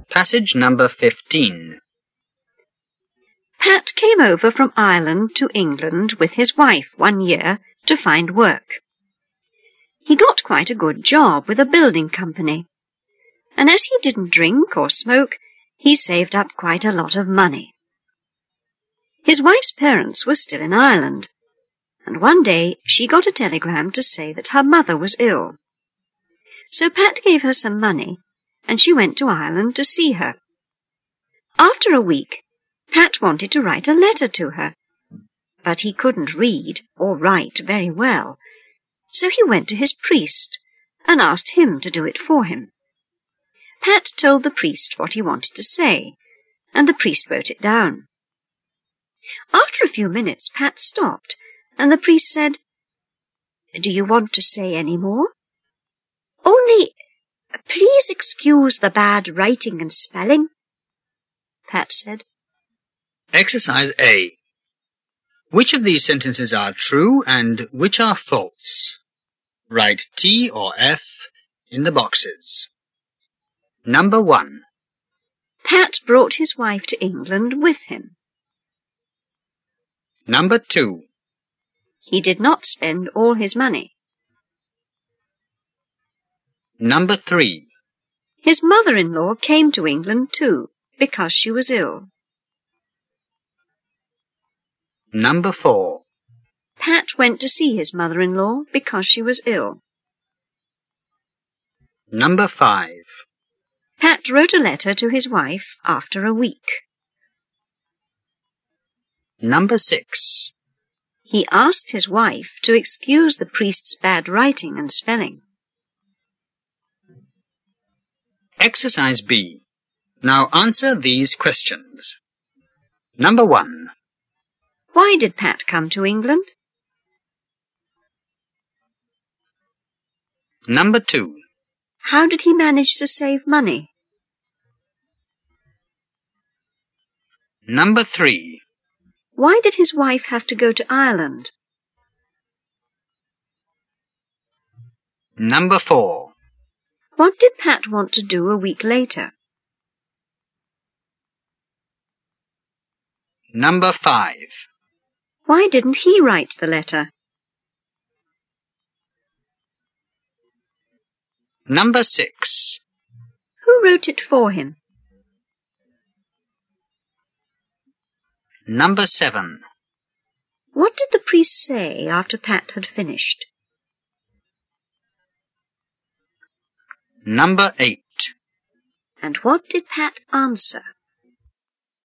Passage number 15. Pat came over from Ireland to England with his wife 1 year to find work. He got quite a good job with a building company, and as he didn't drink or smoke, he saved up quite a lot of money. His wife's parents were still in Ireland, and one day she got a telegram to say that her mother was ill. So Pat gave her some money, and she went to Ireland to see her. After a week, Pat wanted to write a letter to her, but he couldn't read or write very well, so he went to his priest and asked him to do it for him. Pat told the priest what he wanted to say, and the priest wrote it down. After a few minutes, Pat stopped, and the priest said, "Do you want to say any more? Only, please excuse the bad writing and spelling." Pat said. Exercise A. Which of these sentences are true and which are false? Write T or F in the boxes. Number 1. Pat brought his wife to England with him. Number 2. He did not spend all his money. Number 3. His mother-in-law came to England too, because she was ill. Number 4. Pat went to see his mother-in-law because she was ill. Number 5. Pat wrote a letter to his wife after a week. Number 6. He asked his wife to excuse the priest's bad writing and spelling. Exercise B. Now answer these questions. Number 1. Why did Pat come to England? Number 2. How did he manage to save money? Number 3. Why did his wife have to go to Ireland? Number 4. What did Pat want to do a week later? Number 5. Why didn't he write the letter? Number 6. Who wrote it for him? Number 7. What did the priest say after Pat had finished? Number 8. And what did Pat answer?